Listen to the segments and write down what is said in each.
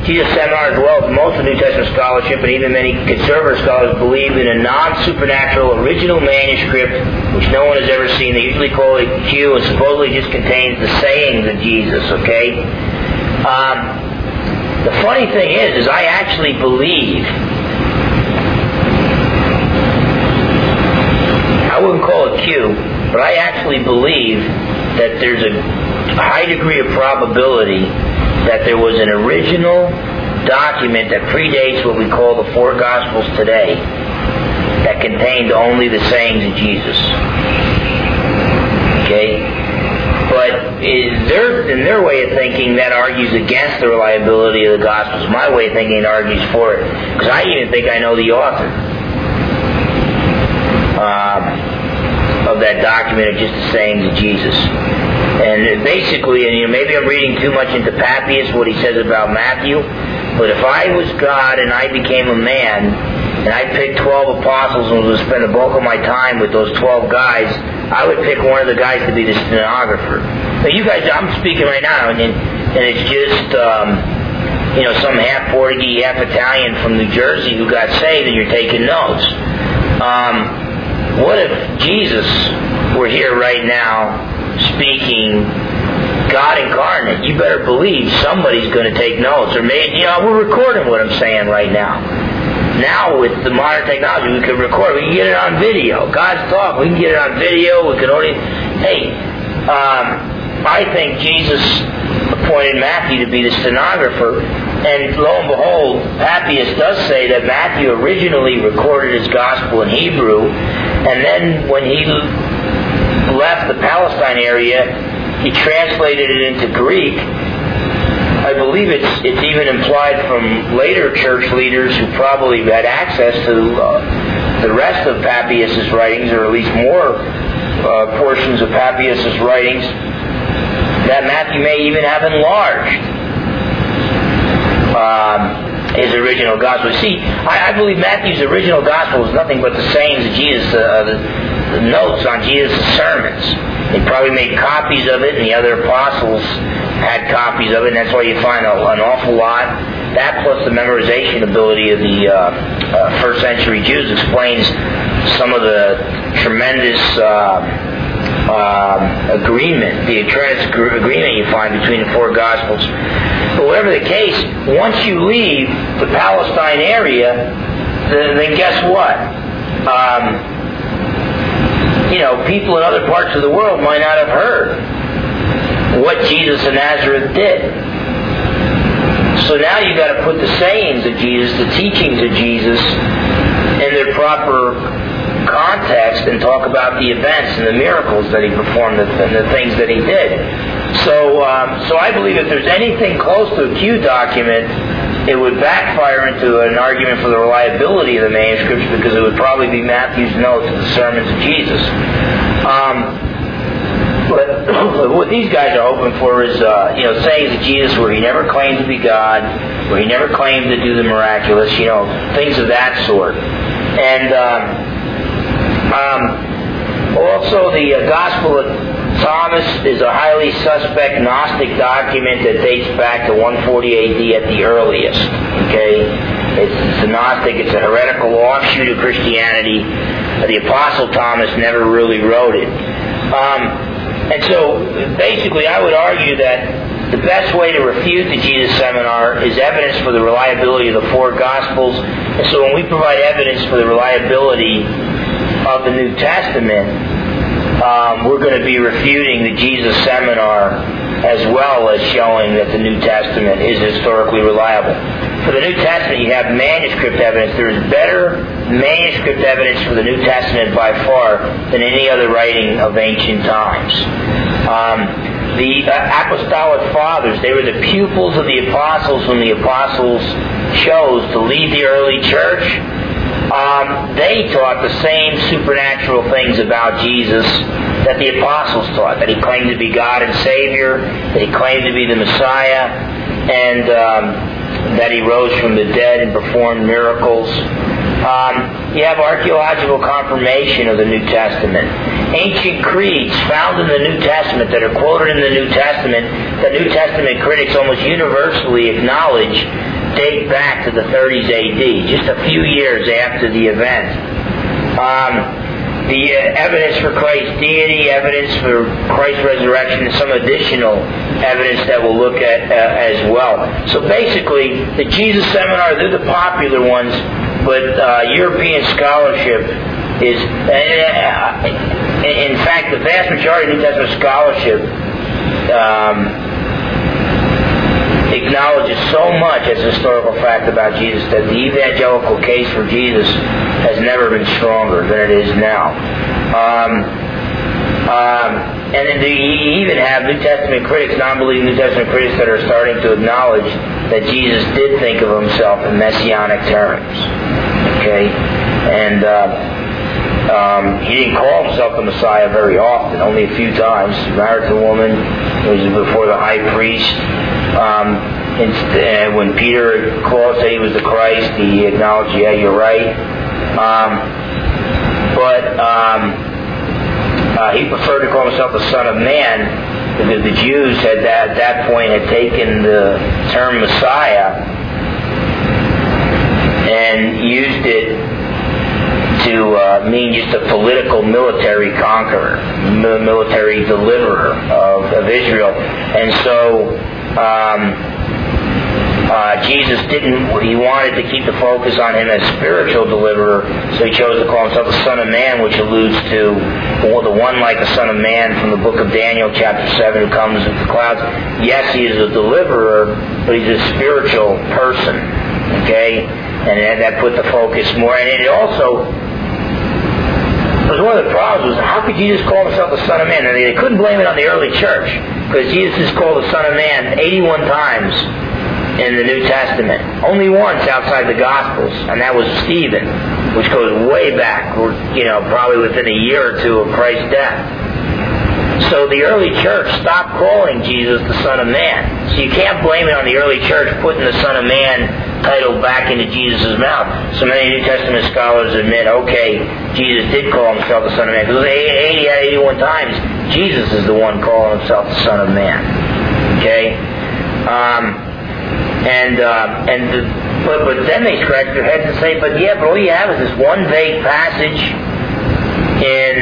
Jesus' seminar as well as most of New Testament scholarship, and even many conservative scholars believe in a non-supernatural original manuscript which no one has ever seen. They usually call it Q, and supposedly just contains the sayings of Jesus, okay? The funny thing is I actually believe, I wouldn't call it Q, but I actually believe that there's a high degree of probability that there was an original document that predates what we call the four Gospels today that contained only the sayings of Jesus. Okay? But in their way of thinking, that argues against the reliability of the Gospels. My way of thinking, it argues for it. Because I even think I know the author of that document of just the sayings of Jesus. And basically, and maybe I'm reading too much into Papias, what he says about Matthew, but if I was God and I became a man, and I picked 12 apostles and was to spend the bulk of my time with those 12 guys, I would pick one of the guys to be the stenographer. Now you guys, I'm speaking right now, and it's just, some half Portuguese, half Italian from New Jersey who got saved, and you're taking notes. What if Jesus were here right now speaking, God incarnate? You better believe somebody's going to take notes. Or maybe, we're recording what I'm saying right now. Now with the modern technology, we can record. We can get it on video. God's talk. We can get it on video. We can only... I think Jesus appointed Matthew to be the stenographer. And lo and behold, Papias does say that Matthew originally recorded his gospel in Hebrew. And then when he left the Palestine area, he translated it into Greek. I believe it's even implied from later church leaders who probably had access to the rest of Papias' writings, or at least more portions of Papias' writings, that Matthew may even have enlarged his original gospel. See, I believe Matthew's original gospel is nothing but the sayings of Jesus, the notes on Jesus' sermons. They probably made copies of it, and the other apostles had copies of it, and that's why you find an awful lot. That plus the memorization ability of the first century Jews explains some of the tremendous agreement you find between the four Gospels. But whatever the case, once you leave the Palestine area, then guess what? People in other parts of the world might not have heard what Jesus of Nazareth did. So now you've got to put the sayings of Jesus, the teachings of Jesus, in their proper context and talk about the events and the miracles that he performed and the things that he did. So I believe if there's anything close to a Q document, it would backfire into an argument for the reliability of the manuscripts, because it would probably be Matthew's notes of the sermons of Jesus. But what these guys are hoping for is, sayings of Jesus where he never claimed to be God, where he never claimed to do the miraculous, things of that sort. And also the Gospel of Thomas is a highly suspect Gnostic document that dates back to 140 A.D. at the earliest. Okay, it's a Gnostic. It's a heretical offshoot of Christianity. The Apostle Thomas never really wrote it. And so, basically, I would argue that the best way to refute the Jesus Seminar is evidence for the reliability of the four Gospels. And so when we provide evidence for the reliability of the New Testament, we're going to be refuting the Jesus Seminar as well as showing that the New Testament is historically reliable. For the New Testament, you have manuscript evidence. There is better manuscript evidence for the New Testament by far than any other writing of ancient times. The Apostolic Fathers, they were the pupils of the Apostles whom the Apostles chose to lead the early church. They taught the same supernatural things about Jesus that the Apostles taught, that he claimed to be God and Savior, that he claimed to be the Messiah, and that he rose from the dead and performed miracles. You have archaeological confirmation of the New Testament. Ancient creeds found in the New Testament that are quoted in the New Testament, that New Testament critics almost universally acknowledge date back to the 30s A.D., just a few years after the event. The evidence for Christ's deity, evidence for Christ's resurrection, and some additional evidence that we'll look at as well. So basically, the Jesus Seminar, they're the popular ones, but European scholarship is, in fact, the vast majority of New Testament scholarship acknowledges so much as a historical fact about Jesus that the evangelical case for Jesus has never been stronger than it is now. And then you even have New Testament critics, non-believing New Testament critics, that are starting to acknowledge that Jesus did think of himself in messianic terms. Okay? And he didn't call himself the Messiah very often, only a few times. He married a woman, it was before the high priest. And when Peter called, said he was the Christ, he acknowledged, yeah, you're right. But he preferred to call himself the Son of Man, because the Jews at that point had taken the term Messiah and used it to mean just a political military conqueror, military deliverer of Israel. And so Jesus he wanted to keep the focus on him as spiritual deliverer, so he chose to call himself the Son of Man, which alludes to the one like the Son of Man from the book of Daniel, chapter 7, who comes with the clouds. Yes, he is a deliverer, but he's a spiritual person. Okay? And that put the focus more. And it also was one of the problems was, how could Jesus call himself the Son of Man? And they couldn't blame it on the early church, because Jesus is called the Son of Man 81 times in the New Testament. Only once outside the Gospels, and that was Stephen, which goes way back, probably within a year or two of Christ's death. So the early church stopped calling Jesus the Son of Man. So you can't blame it on the early church putting the Son of Man title back into Jesus' mouth. So many New Testament scholars admit, okay, Jesus did call himself the Son of Man. Because 81 times, Jesus is the one calling himself the Son of Man. Okay? But then they scratch their heads and say, but all you have is this one vague passage in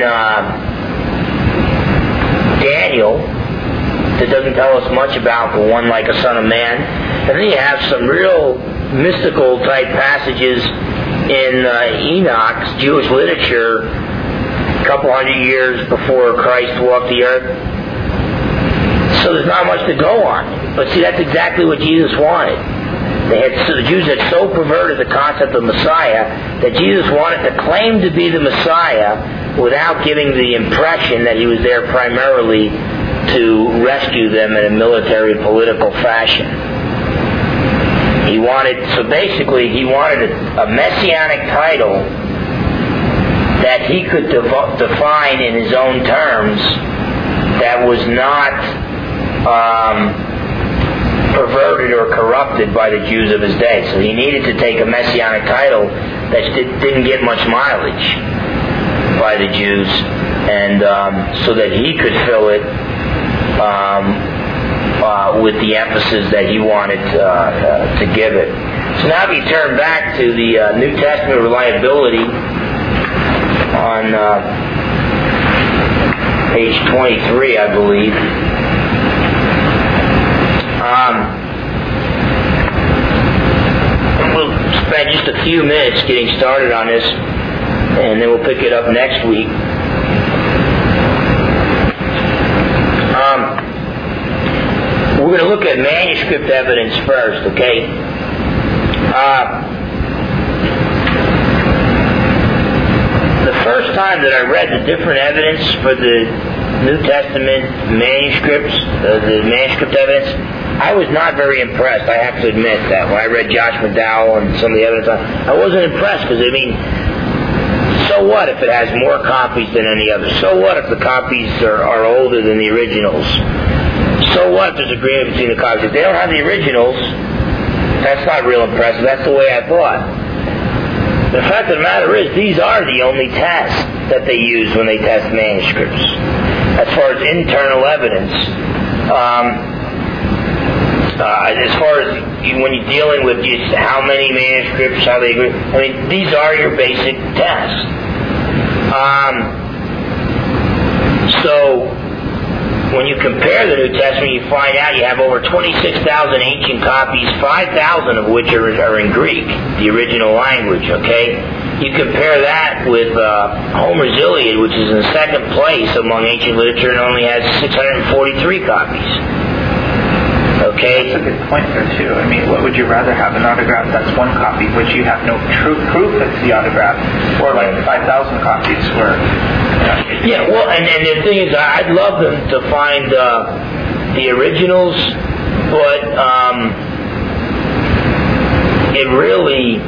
Daniel that doesn't tell us much about the one like a Son of Man. And then you have some real mystical type passages in Enoch's Jewish literature a couple hundred years before Christ walked the earth. So there's not much to go on. But see, that's exactly what Jesus wanted. The Jews had so perverted the concept of Messiah that Jesus wanted to claim to be the Messiah without giving the impression that he was there primarily to rescue them in a military political fashion. He wanted a messianic title that he could define in his own terms that was not perverted or corrupted by the Jews of his day. So he needed to take a messianic title that didn't get much mileage by the Jews, and so that he could fill it with the emphasis that he wanted to give it. So now if you turn back to the New Testament reliability on page 23, I believe. We'll spend just a few minutes getting started on this, and then we'll pick it up next week. We're going to look at manuscript evidence first, okay? The first time that I read the different evidence for the New Testament manuscripts, the manuscript evidence, I was not very impressed. I have to admit that. When I read Josh McDowell and some of the evidence, I wasn't impressed, because, so what if it has more copies than any other? So what if the copies are older than the originals? So what if there's agreement between the copies? If they don't have the originals, that's not real impressive. That's the way I thought. The fact of the matter is, these are the only tests that they use when they test manuscripts. As far as internal evidence, as far as when you're dealing with just how many manuscripts, how they agree, I mean, these are your basic tests. So, when you compare the New Testament, you find out you have over 26,000 ancient copies, 5,000 of which are in Greek, the original language, okay? You compare that with Homer's Iliad, which is in second place among ancient literature and only has 643 copies. Okay? That's a good point there, too. I mean, what would you rather have? An autograph that's one copy, which you have no true proof it's the autograph, or like 5,000 copies where... Yeah, well, and the thing is, I'd love them to find the originals, but it really...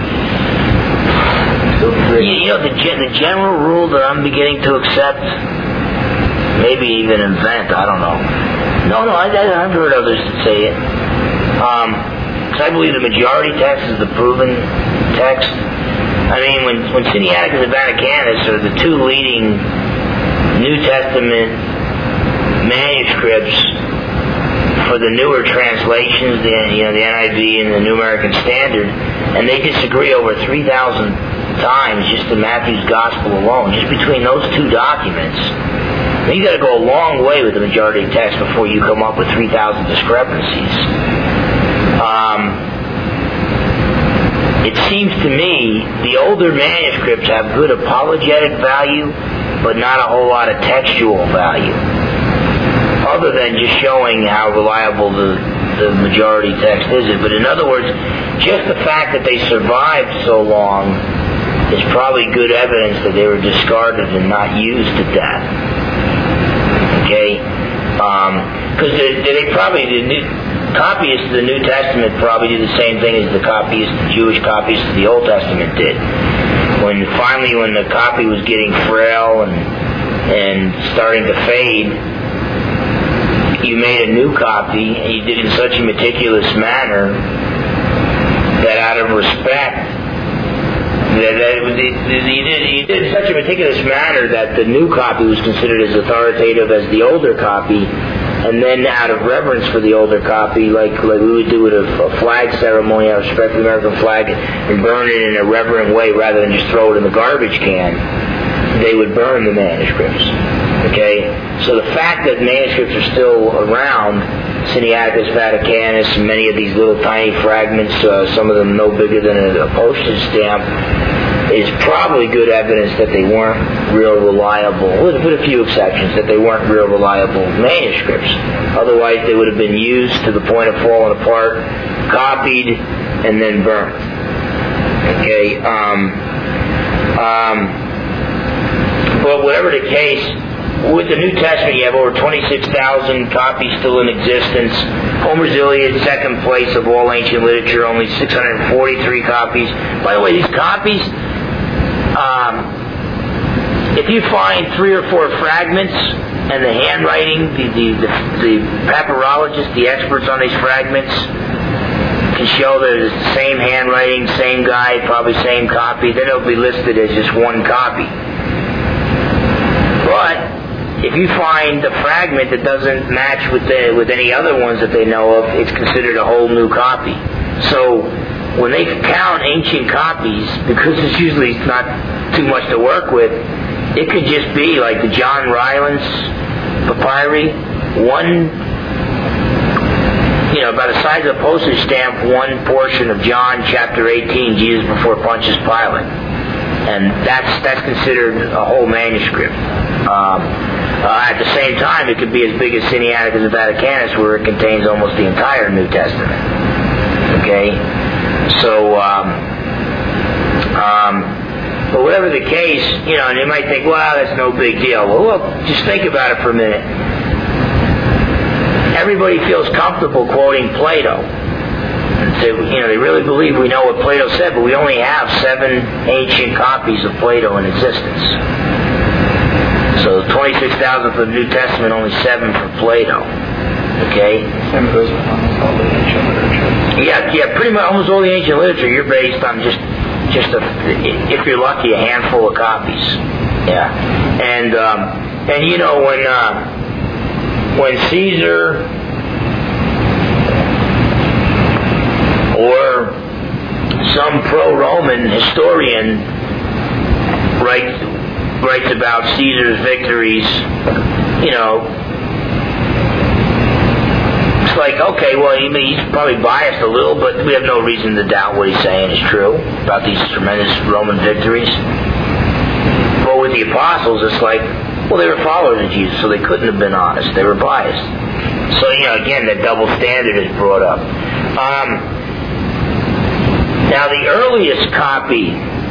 You know, the general rule that I'm beginning to accept, maybe even invent, I don't know. No, I've heard others say it. Because I believe the majority text is the proven text. I mean, when Sinaiticus and Vaticanus are the two leading New Testament manuscripts for the newer translations, the NIV and the New American Standard, and they disagree over 3,000 times just in Matthew's Gospel alone, just between those two documents. You got to go a long way with the majority of text before you come up with 3,000 discrepancies. It seems to me the older manuscripts have good apologetic value, but not a whole lot of textual value, other than just showing how reliable the majority text is. But in other words, just the fact that they survived so long is probably good evidence that they were discarded and not used to death. Okay? Because the copyists of the New Testament probably did the same thing as the Jewish copyists of the Old Testament did. When the copy was getting frail and starting to fade, you made a new copy, and you did it in such a meticulous manner that out of respect, you did it in such a meticulous manner that the new copy was considered as authoritative as the older copy, and then out of reverence for the older copy, like we would do with a flag ceremony, out of respect for the American flag, and burn it in a reverent way rather than just throw it in the garbage can, they would burn the manuscripts. Okay? So the fact that manuscripts are still around, Sinaiticus, Vaticanus, many of these little tiny fragments, some of them no bigger than a postage stamp, is probably good evidence that they weren't real reliable, with a few exceptions, that they weren't real reliable manuscripts. Otherwise they would have been used to the point of falling apart, copied, and then burnt. Okay? But whatever the case, with the New Testament, you have over 26,000 copies still in existence. Homer's Iliad, second place of all ancient literature, only 643 copies. By the way, these copies, if you find 3 or 4 fragments and the handwriting, the papyrologists, the experts on these fragments, can show that it's the same handwriting, same guy, probably same copy, then it'll be listed as just one copy. But if you find a fragment that doesn't match with any other ones that they know of, it's considered a whole new copy. So when they count ancient copies, because it's usually not too much to work with, it could just be like the John Rylands papyri, about the size of a postage stamp, one portion of John chapter 18, Jesus before Pontius Pilate. And that's considered a whole manuscript. At the same time, it could be as big as Sinaiticus and Vaticanus, where it contains almost the entire New Testament. Okay? So, but whatever the case, and you might think, well, that's no big deal. Well, look, just think about it for a minute. Everybody feels comfortable quoting Plato. They really believe we know what Plato said, but we only have 7 ancient copies of Plato in existence. So 26,000 for the New Testament, only 7 for Plato. Okay? Same goes with almost all the ancient literature. Yeah, pretty much almost all the ancient literature, you're based on just if you're lucky, a handful of copies. Yeah. And when Caesar writes about Caesar's victories, it's like, okay, well, he's probably biased a little, but we have no reason to doubt what he's saying is true about these tremendous Roman victories. But with the apostles, it's like, well, they were followers of Jesus, so they couldn't have been honest. They were biased. So, again, that double standard is brought up. Now, the earliest copy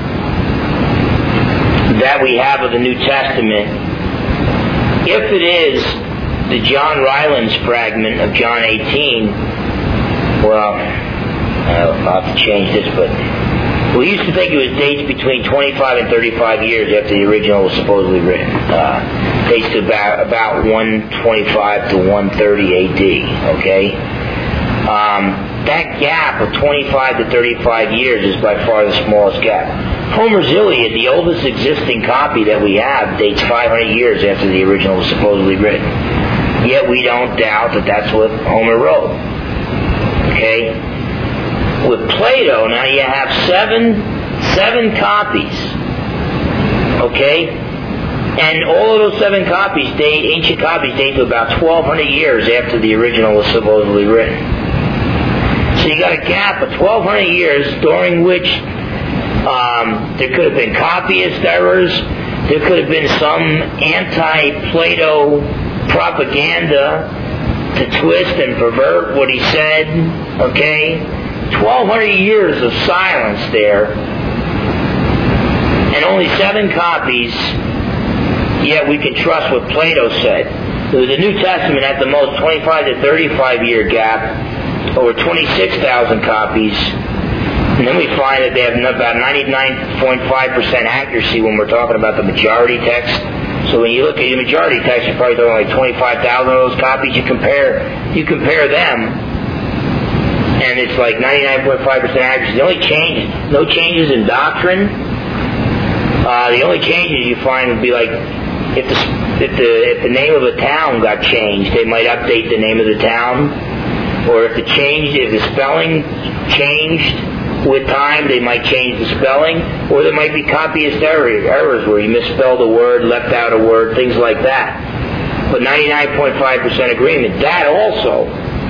that we have of the New Testament, if it is the John Rylands fragment of John 18, well, I'll have to change this, but we used to think it was dates between 25 and 35 years after the original was supposedly written. Dates to about 125 to 130 AD, okay? That gap of 25 to 35 years is by far the smallest gap. Homer's Iliad, the oldest existing copy that we have, dates 500 years after the original was supposedly written. Yet we don't doubt that that's what Homer wrote. Okay? With Plato, now you have seven copies. Okay? And all of those 7 copies ancient copies date to about 1,200 years after the original was supposedly written. So you got a gap of 1,200 years during which there could have been copyist errors, there could have been some anti-Plato propaganda to twist and pervert what he said, okay? 1,200 years of silence there, and only 7 copies, yet we can trust what Plato said. With the New Testament, at the most 25 to 35 year gap, over 26,000 copies, and then we find that they have about 99.5% accuracy when we're talking about the majority text. So when you look at the majority text, you're probably talking like 25,000 of those copies. You compare them, and it's like 99.5% accuracy. The only change, no changes in doctrine. The only changes you find would be like if the name of a town got changed, they might update the name of the town, or if the spelling changed with time, they might change the spelling, or there might be copyist errors where you misspelled a word, left out a word, things like that. But 99.5% agreement. That also,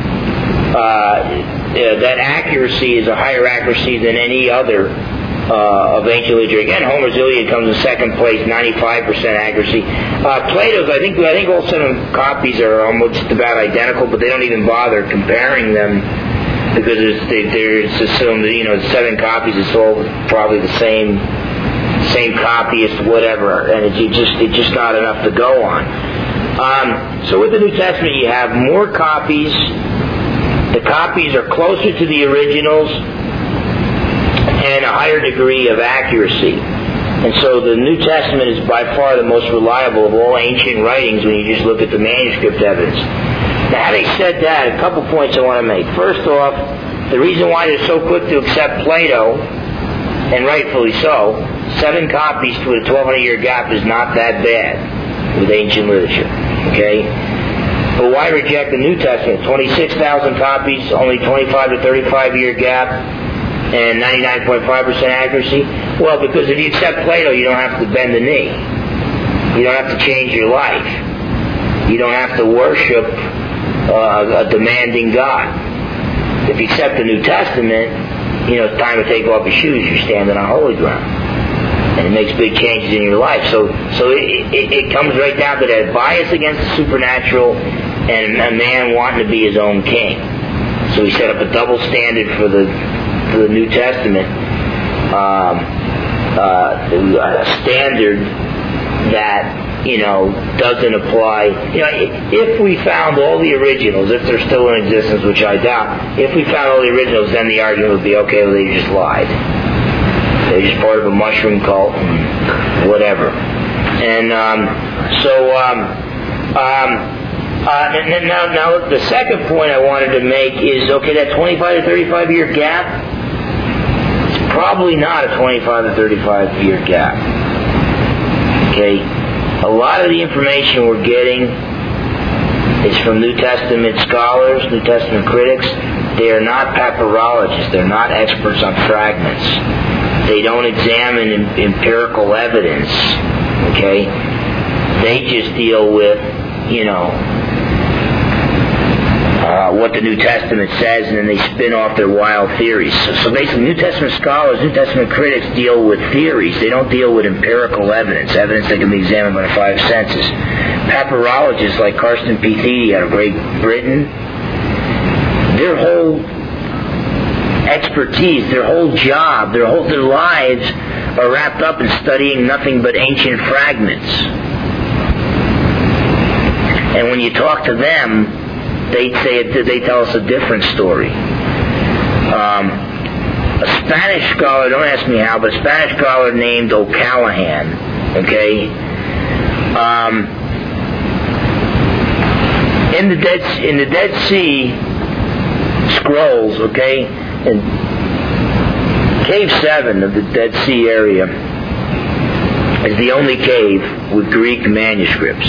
that accuracy is a higher accuracy than any other of ancient literature. Again, Homer's Iliad comes in second place, 95% accuracy. Plato's, I think all 7 copies are almost about identical, but they don't even bother comparing them because it's assumed that 7 copies, it's all probably the same copyist, whatever, and it's just not enough to go on. So with the New Testament, you have more copies. The copies are closer to the originals and a higher degree of accuracy. And so the New Testament is by far the most reliable of all ancient writings when you just look at the manuscript evidence. Now, having said that, a couple points I want to make. First off, the reason why they're so quick to accept Plato, and rightfully so, 7 copies to a 1,200-year gap is not that bad with ancient literature. Okay? But why reject the New Testament? 26,000 copies, only 25 to 35-year gap, and 99.5% accuracy? Well, because if you accept Plato, you don't have to bend the knee. You don't have to change your life. You don't have to worship a demanding God. If you accept the New Testament, it's time to take off your shoes. You're standing on holy ground. And it makes big changes in your life. So it comes right down to that bias against the supernatural and a man wanting to be his own king. So he set up a double standard for the New Testament, a standard that doesn't apply. If we found all the originals, if they're still in existence, which I doubt, if we found all the originals, then the argument would be, okay, well, they just lied. They're just part of a mushroom cult, and whatever. And now the second point I wanted to make is, okay, that 25 to 35 year gap, it's probably not a 25 to 35 year gap. Okay? A lot of the information we're getting is from New Testament scholars, New Testament critics. They are not papyrologists. They're not experts on fragments. They don't examine empirical evidence. Okay? They just deal with, what the New Testament says, and then they spin off their wild theories. So basically, New Testament scholars, New Testament critics deal with theories. They don't deal with empirical evidence that can be examined by the five senses. Papyrologists like Carsten P. Thiede out of Great Britain, their whole expertise, their whole job, their lives are wrapped up in studying nothing but ancient fragments. And when you talk to them, they tell us a different story. A Spanish scholar, don't ask me how, but a Spanish scholar named O'Callaghan, okay, in the Dead Sea Scrolls, okay, in Cave 7 of the Dead Sea area is the only cave with Greek manuscripts.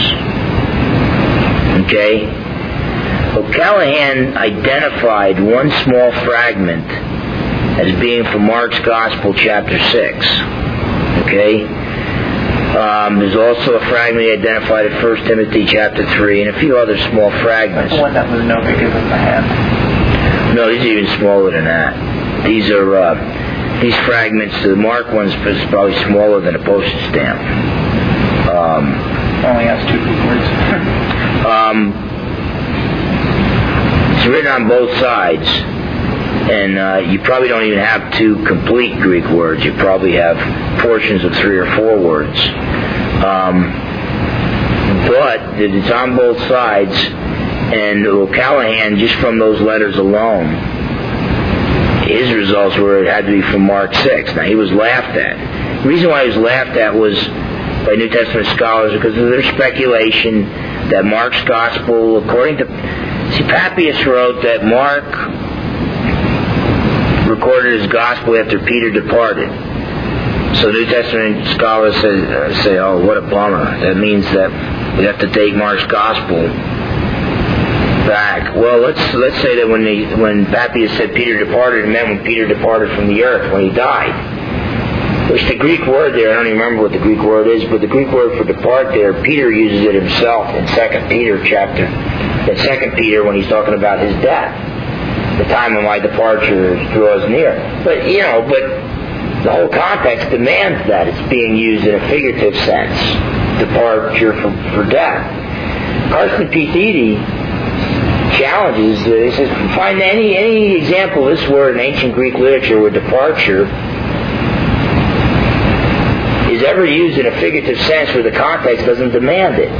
Okay? O'Callaghan identified one small fragment as being from Mark's Gospel, chapter 6. Okay? There's also a fragment he identified at 1 Timothy chapter 3 and a few other small fragments. The one that was no bigger than the hand. No, these are even smaller than that. These are these fragments. The Mark one's probably smaller than a postage stamp. Only has 2 Greek words. It's written on both sides, and you probably don't even have 2 complete Greek words. You probably have portions of 3 or 4 words. But it's on both sides, and O'Callaghan, just from those letters alone, his results were it had to be from Mark 6. Now, he was laughed at. The reason why he was laughed at was by New Testament scholars because of their speculation that Mark's Gospel, according to... See, Papias wrote that Mark recorded his Gospel after Peter departed. So New Testament scholars say, oh, what a bummer. That means that we have to take Mark's Gospel back. Well, let's say that when Papias said Peter departed, it meant when Peter departed from the earth, when he died. Which the Greek word there, I don't even remember what the Greek word is, but the Greek word for depart there, Peter uses it himself in 2 Peter chapter. In 2 Peter when he's talking about his death. The time of my departure draws near. But the whole context demands that. It's being used in a figurative sense. Departure for death. Carsten P. Thiede challenges, he says, find any example of this word in ancient Greek literature where departure is ever used in a figurative sense where the context doesn't demand it.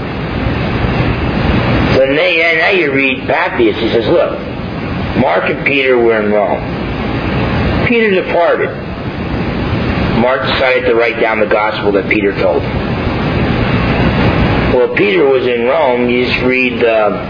So now you read Papias, he says, look, Mark and Peter were in Rome. Peter departed. Mark decided to write down the gospel that Peter told him. Well, Peter was in Rome. You just read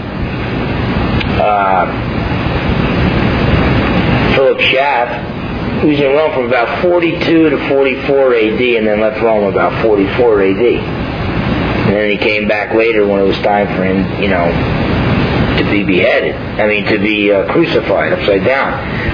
Philip Schaff, who was in Rome from about 42 to 44 AD and then left Rome about 44 AD. And then he came back later when it was time for him, to be beheaded. To be crucified upside down.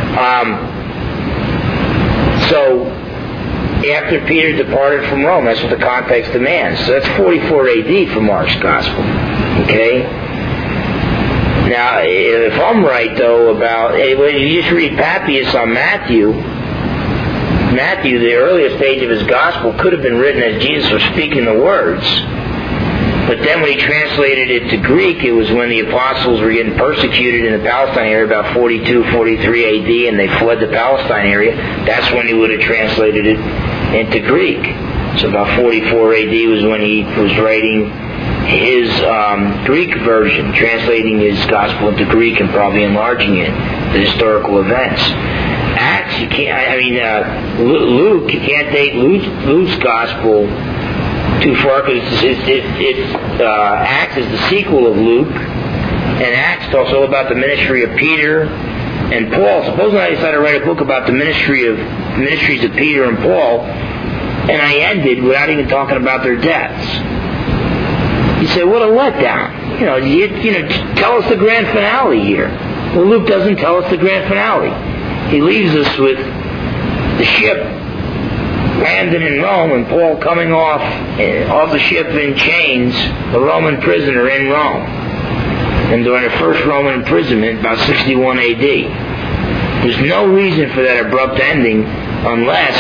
So, after Peter departed from Rome, that's what the context demands. So that's 44 AD for Mark's Gospel. Okay? Now, if I'm right, though, about... When you just read Papias on Matthew, the earliest page of his Gospel, could have been written as Jesus was speaking the words. But then when he translated it to Greek, it was when the apostles were getting persecuted in the Palestine area, about 42, 43 AD, and they fled the Palestine area. That's when he would have translated it into Greek. So about 44 AD was when he was writing his Greek version, translating his Gospel into Greek and probably enlarging it, the historical events. Acts, you can't, Luke, you can't date Luke's Gospel too far because Acts is the sequel of Luke, and Acts talks all about the ministry of Peter and Paul. Supposing I decided to write a book about the ministries of Peter and Paul, and I ended without even talking about their deaths. You say, what a letdown. Tell us the grand finale here. Well, Luke doesn't tell us the grand finale. He leaves us with the ship landing in Rome, and Paul coming off the ship in chains, a Roman prisoner in Rome. And during the first Roman imprisonment, about 61 A.D. There's no reason for that abrupt ending unless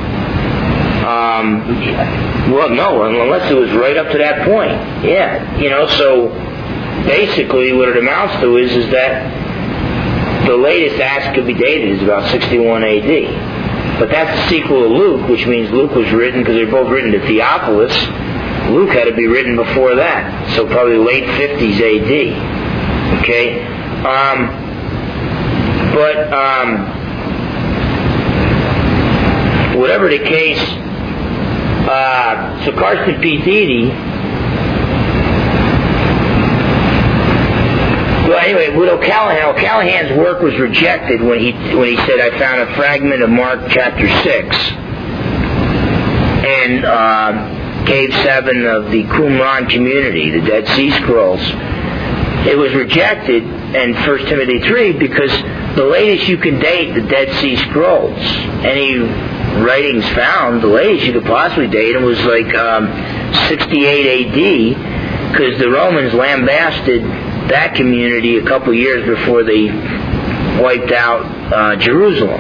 unless it was right up to that point. Yeah, so basically what it amounts to is that the latest Acts could be dated as about 61 A.D. But that's the sequel to Luke, which means Luke was written, because they're both written to Theophilus. Luke had to be written before that, so probably late 50s A.D. Okay? Whatever the case, so Carsten P. Thiede, well, anyway, with O'Callahan's work was rejected when he said, I found a fragment of Mark chapter 6 and Cave 7 of the Qumran community, the Dead Sea Scrolls. It was rejected in 1 Timothy 3 because the latest you can date the Dead Sea Scrolls, any writings found, the latest you could possibly date them was like 68 A.D. because the Romans lambasted that community a couple years before they wiped out Jerusalem.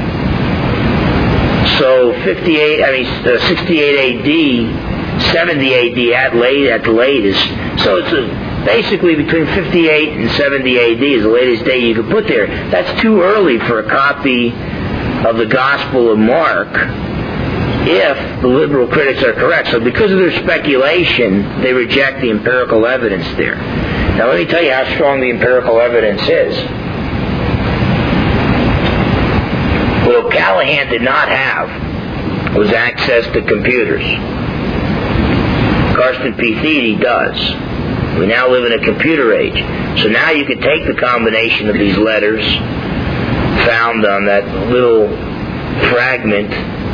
So 68 A.D., 70 A.D. at the latest. So it's basically between 58 and 70 A.D. is the latest date you could put there. That's too early for a copy of the Gospel of Mark if the liberal critics are correct. So because of their speculation, they reject the empirical evidence there. Now let me tell you how strong the empirical evidence is. What O'Callahan did not have was access to computers. Carsten P. Thiede does. We now live in a computer age. So now you can take the combination of these letters found on that little fragment,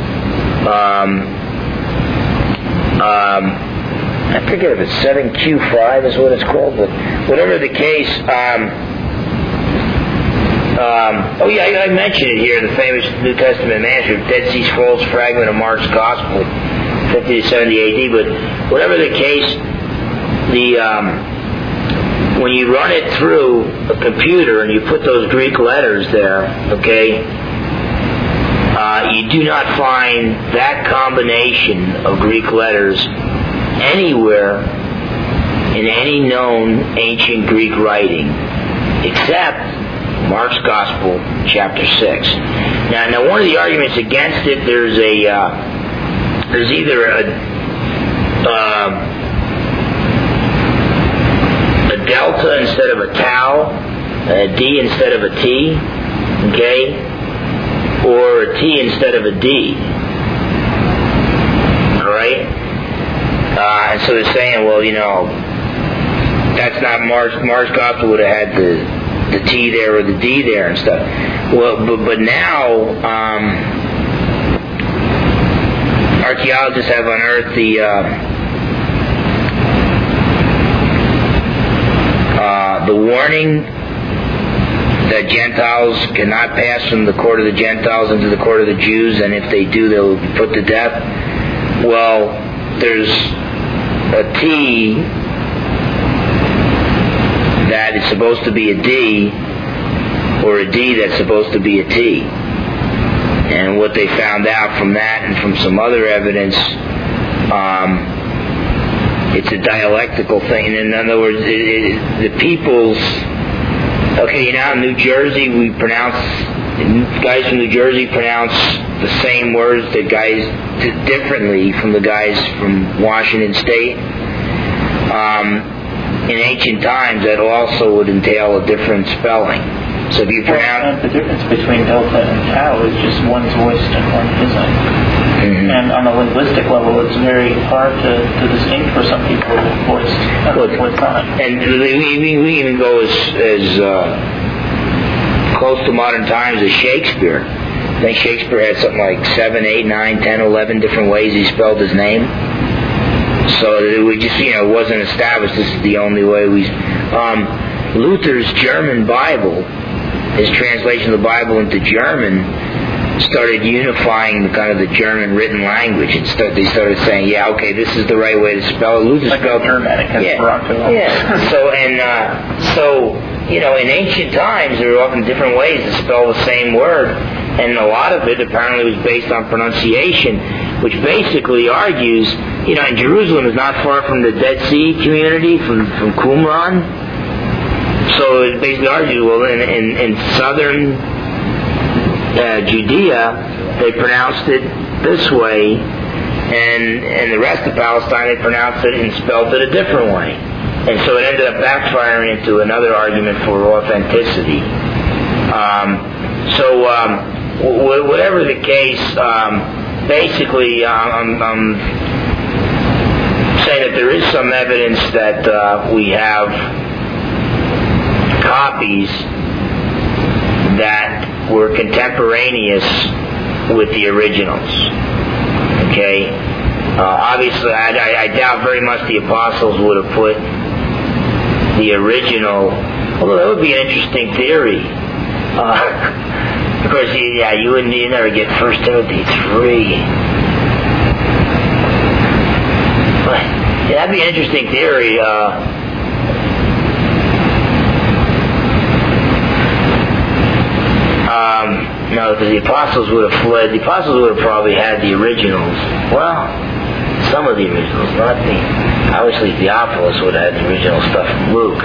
I forget if it's 7Q5 is what it's called, but whatever the case, I mentioned it here in the famous New Testament manuscript, Dead Sea Scrolls fragment of Mark's Gospel, 50 to 70 A.D., but whatever the case, when you run it through a computer and you put those Greek letters there, okay, you do not find that combination of Greek letters anywhere in any known ancient Greek writing except Mark's Gospel, chapter 6. Now one of the arguments against it, there's either a delta instead of a tau, a D instead of a T, okay, or a T instead of a D. All right? And so they're saying, well, that's not Mark's Gospel would have had the T there or the D there and stuff. Well, but now archaeologists have unearthed the warning that Gentiles cannot pass from the court of the Gentiles into the court of the Jews, and if they do, they'll be put to death. Well, there's a T that is supposed to be a D, or a D that's supposed to be a T. And what they found out from that and from some other evidence, it's a dialectical thing. In other words, the people's... Okay, in New Jersey, guys from New Jersey pronounce the same words that guys differently from the guys from Washington State. In ancient times, that also would entail a different spelling. So if you pronounce... The difference between delta and tau is just one's voiced and one isn't. Mm-hmm. And on a linguistic level, it's very hard to distinguish for some people voiced what's not. And we even go as close to modern times as Shakespeare. I think Shakespeare had something like 7, 8, 9, 10, 11 different ways he spelled his name. So we just, it wasn't established this is the only way we... Luther's German Bible, his translation of the Bible into German, started unifying kind of the German written language. They started saying, yeah, okay, this is the right way to spell it. Luther spelled Germanic. Yeah. So in ancient times, there were often different ways to spell the same word, and a lot of it apparently was based on pronunciation, which basically argues, and Jerusalem is not far from the Dead Sea community, from Qumran. So it basically argues, well, in southern Judea, they pronounced it this way, and the rest of Palestine, they pronounced it and spelled it a different way. And so it ended up backfiring into another argument for authenticity. Whatever the case, basically, I'm saying that there is some evidence that we have copies that were contemporaneous with the originals. Okay? Obviously, I doubt very much the apostles would have put the original, although that would be an interesting theory. Of course, you never get 1 Timothy 3. But, that'd be an interesting theory. No, because the apostles would have fled. The apostles would have probably had the originals. Well, some of the originals, not the... Obviously, Theophilus would have had the original stuff from Luke.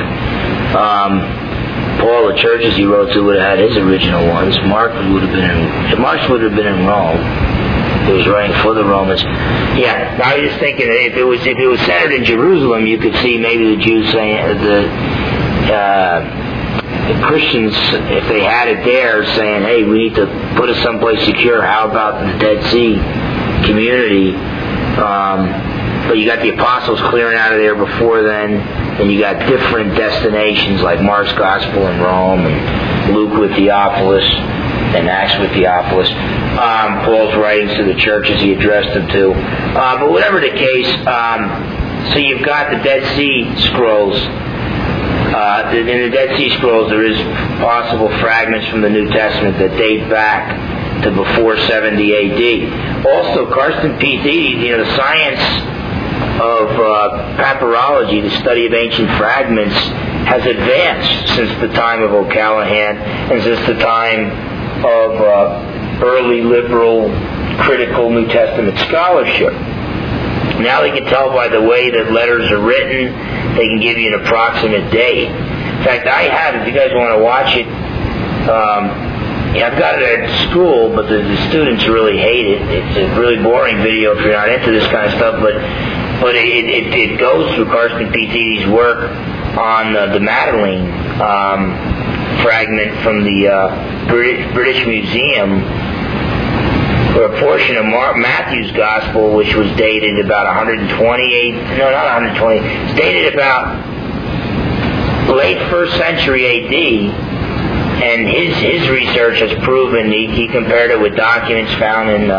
Paul, the churches he wrote to, would have had his original ones. Mark would have been in Rome. He was writing for the Romans. Yeah, I was just thinking that if it was centered in Jerusalem, you could see maybe the Jews saying the Christians, if they had it there, saying, "Hey, we need to put us someplace secure. How about the Dead Sea community?" But you got the apostles clearing out of there before then, and you got different destinations like Mark's Gospel in Rome, and Luke with Theophilus, and Acts with Theophilus. Paul's writings to the churches he addressed them to. But whatever the case, so you've got the Dead Sea Scrolls. In the Dead Sea Scrolls, there is possible fragments from the New Testament that date back to before 70 A.D. Also, Carsten P. Thiede, the science of papyrology, the study of ancient fragments, has advanced since the time of O'Callaghan and since the time of early liberal, critical New Testament scholarship. Now they can tell by the way that letters are written, they can give you an approximate date. In fact, I have, if you guys want to watch it, I've got it at school, but the students really hate it. It's a really boring video if you're not into this kind of stuff, but it goes through Carsten P. Thiede's work on the Madeleine fragment from the British Museum, for a portion of Matthew's Gospel, which was dated about 128, no, not 120, it's dated about late 1st century A.D., and his research has proven, he compared it with documents found in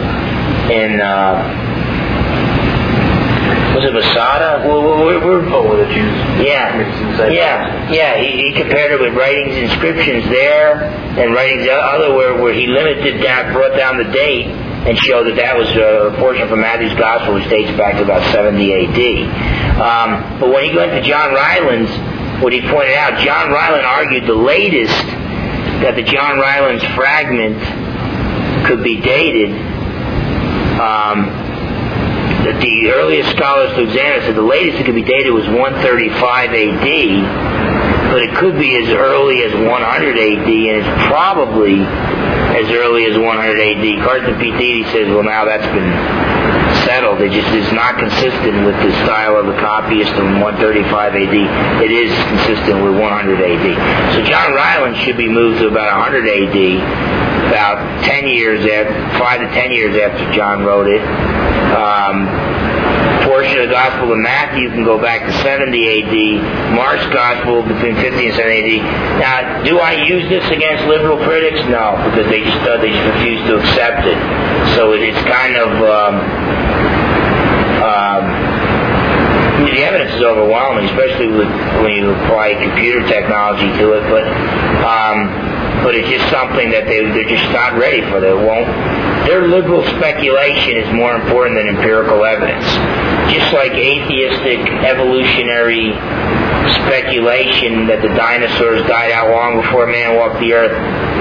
was it Masada? Where the Jews. Yeah. He compared it with writings, inscriptions there, and writings otherwhere where he limited that, brought down the date, and showed that was a portion from Matthew's Gospel, which dates back to about 70 A.D. But when you go into John Rylands, what he pointed out, John Ryland argued the latest that the John Rylands fragment could be dated. That the earliest scholars to examine said the latest it could be dated was 135 A.D., but it could be as early as 100 A.D., and it's probably as early as 100 A.D. Carsten P. Thiede says, well, now that's been settled. It just is not consistent with the style of the copyist from 135 A.D. It is consistent with 100 A.D. So John Ryland should be moved to about 100 A.D., about 5 to 10 years after John wrote it. Portion of the Gospel of Matthew can go back to 70 A.D. Mark's Gospel between 50 and 70 A.D. Now, do I use this against liberal critics? No, because they just refuse to accept it. So it's kind of The evidence is overwhelming, especially when you apply computer technology to it. But it's just something that they're just not ready for. Their liberal speculation is more important than empirical evidence. Just like atheistic evolutionary speculation that the dinosaurs died out long before man walked the earth,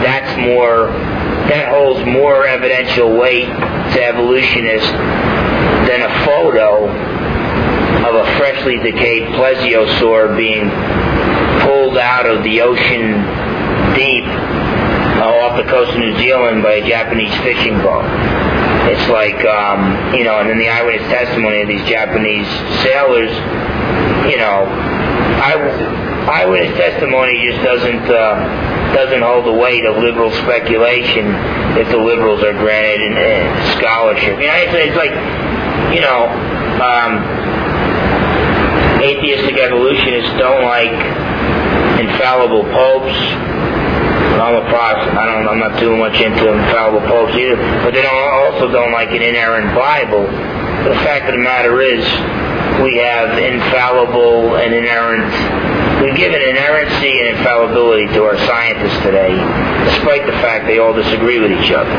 that holds more evidential weight to evolutionists than a photo of a freshly decayed plesiosaur being pulled out of the ocean deep off the coast of New Zealand by a Japanese fishing boat. It's like, and then the eyewitness testimony of these Japanese sailors, eyewitness testimony just doesn't hold the weight of liberal speculation if the liberals are granted in scholarship. It's like, atheistic evolutionists don't like infallible popes. I'm not too much into infallible popes either, but they also don't like an inerrant Bible. The fact of the matter is, we have infallible and inerrant. We've given inerrancy and infallibility to our scientists today, despite the fact they all disagree with each other.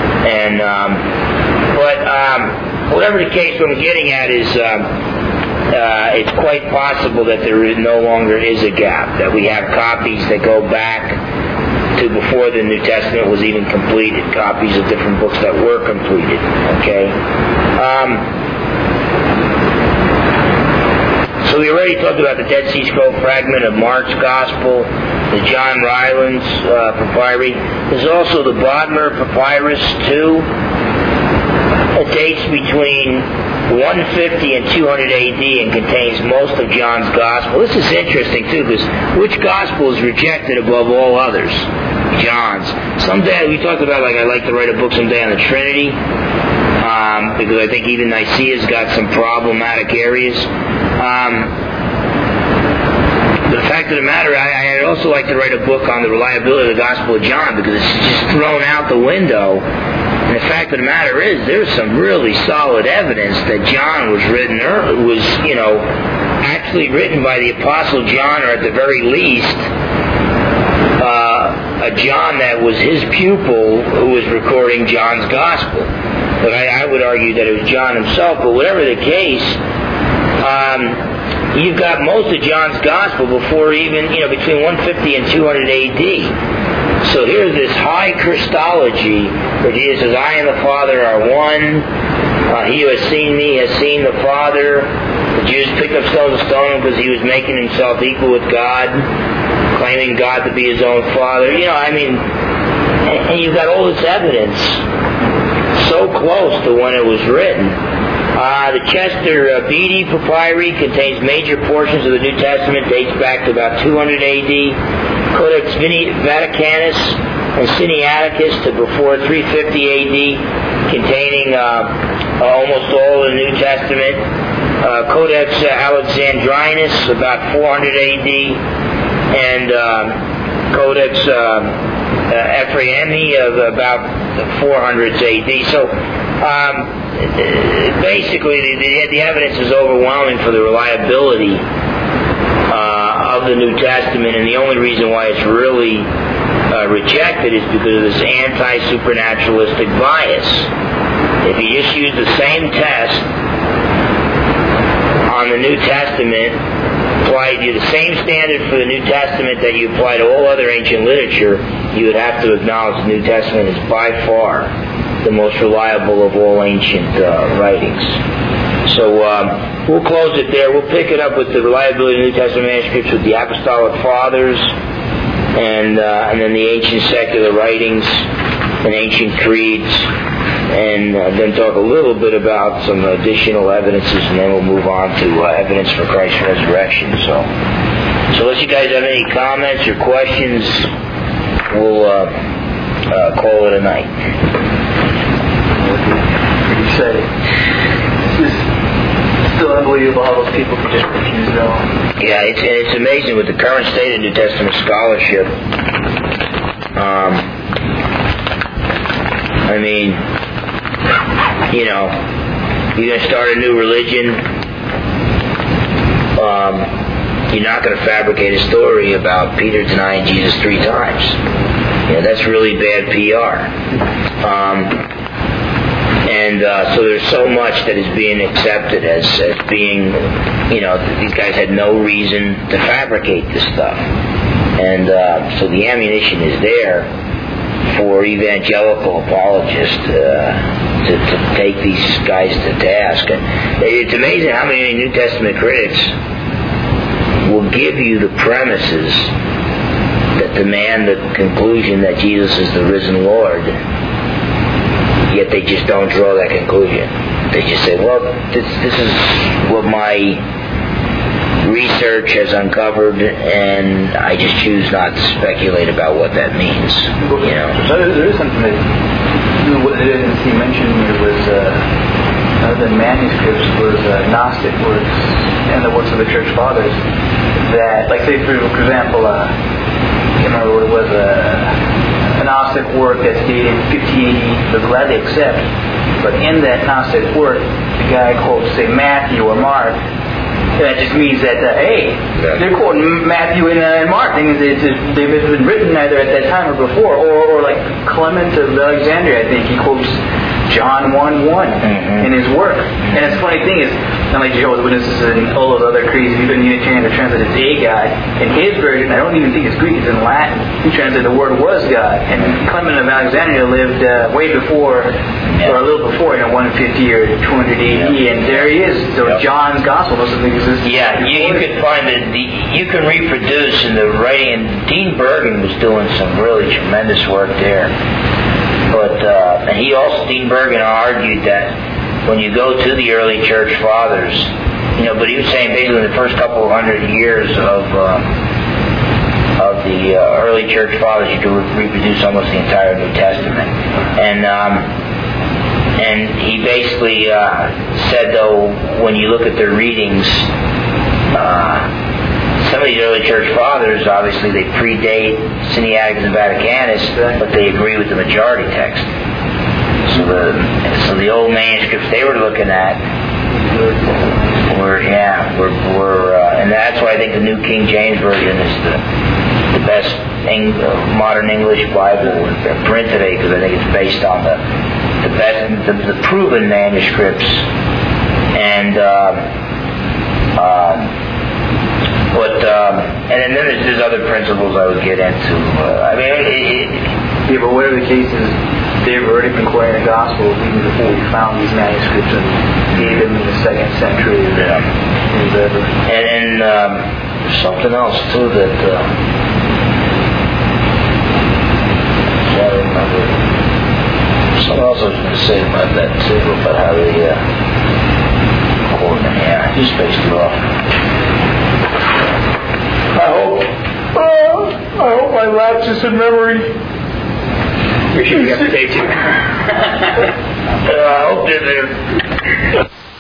But whatever the case, what I'm getting at is, it's quite possible that there no longer is a gap, that we have copies that go back to before the New Testament was even completed, copies of different books that were completed, okay? So we already talked about the Dead Sea Scroll fragment of Mark's Gospel, the John Rylands papyri. There's also the Bodmer Papyrus, too. It dates between 150 and 200 AD and contains most of John's Gospel. This is interesting, too, because which Gospel is rejected above all others? John's. Someday, we talked about, I'd like to write a book someday on the Trinity, because I think even Nicaea's got some problematic areas. The fact of the matter, I'd also like to write a book on the reliability of the Gospel of John, because it's just thrown out the window. And the fact of the matter is, there's some really solid evidence that John was actually written by the Apostle John, or at the very least, a John that was his pupil who was recording John's Gospel. But I would argue that it was John himself. But whatever the case, you've got most of John's Gospel before even, between 150 and 200 AD. So here's this high Christology where Jesus says, I and the Father are one. He who has seen me has seen the Father. The Jews picked up stones to stone him because he was making himself equal with God, claiming God to be his own Father. And you've got all this evidence so close to when it was written. The Chester Beatty Papyri contains major portions of the New Testament, dates back to about 200 AD. Codex Vaticanus and Sinaiticus to before 350 AD, containing almost all of the New Testament. Codex Alexandrinus, about 400 AD, and Codex Ephraimi of about 400 AD. So basically, the evidence is overwhelming for the reliability of the New Testament, and the only reason why it's really rejected is because of this anti-supernaturalistic bias. If you just use the same test on the New Testament, apply the same standard for the New Testament that you apply to all other ancient literature, you would have to acknowledge the New Testament is by far the most reliable of all ancient writings. So we'll close it there. We'll pick it up with the reliability of the New Testament manuscripts with the Apostolic Fathers, and then the ancient secular writings and ancient creeds, and then talk a little bit about some additional evidences, and then we'll move on to evidence for Christ's resurrection. So unless you guys have any comments or questions, we'll call it a night. What do you say? It's still unbelievable how those people can just refuse it all. Yeah, it's amazing with the current state of New Testament scholarship. you're going to start a new religion, you're not going to fabricate a story about Peter denying Jesus 3 times. That's really bad PR. So there's so much that is being accepted as being, these guys had no reason to fabricate this stuff. And so the ammunition is there for evangelical apologists to take these guys to task. And it's amazing how many New Testament critics will give you the premises that demand the conclusion that Jesus is the risen Lord, yet they just don't draw that conclusion. They just say, well, this is what my research has uncovered, and I just choose not to speculate about what that means. So there is something that he mentioned here was the manuscripts was Gnostic works and the works of the Church Fathers. That, like, say for example, I can't remember what it was, a Gnostic work that's dated 50 AD, they'll gladly accept. But in that Gnostic work, the guy quotes, say, Matthew or Mark. And that just means that, they're quoting Matthew and Mark. They've been written either at that time or before. Or like Clement of Alexandria, I think, he quotes John 1:1 in his work. And the funny thing is, not like Jehovah's Witnesses and all those other crazy people in Unitarian that translated a guy. In his version, I don't even think it's Greek, it's in Latin. He translated the word was God. And Clement of Alexandria lived way before, or a little before, 150 or 200 AD, and there he is. So John's Gospel doesn't exist. Yeah, you can find it. You can reproduce in the writing, and Dean Bergen was doing some really tremendous work there. But and Dean Bergen argued that when you go to the early church fathers, but he was saying basically in the first couple of 100 years of the early church fathers, you could reproduce almost the entire New Testament. And he basically said, though, when you look at their readings, some of these early church fathers, obviously they predate Sinaiticus and Vaticanus, but they agree with the majority text. So the old manuscripts they were looking at were and that's why I think the New King James Version is the best modern English Bible in print today, because I think it's based on the proven manuscripts. And and then there's other principles I would get into. But whatever the case is, they've already been quoting the Gospel even before we found these manuscripts and gave them in the 2nd century. And there's something else too that I can't remember. Something else I was going to say about that too, about how they quote them. Yeah, I just spaced it off. I hope my lapses in memory. You're sure you have to take it. I hope they're there.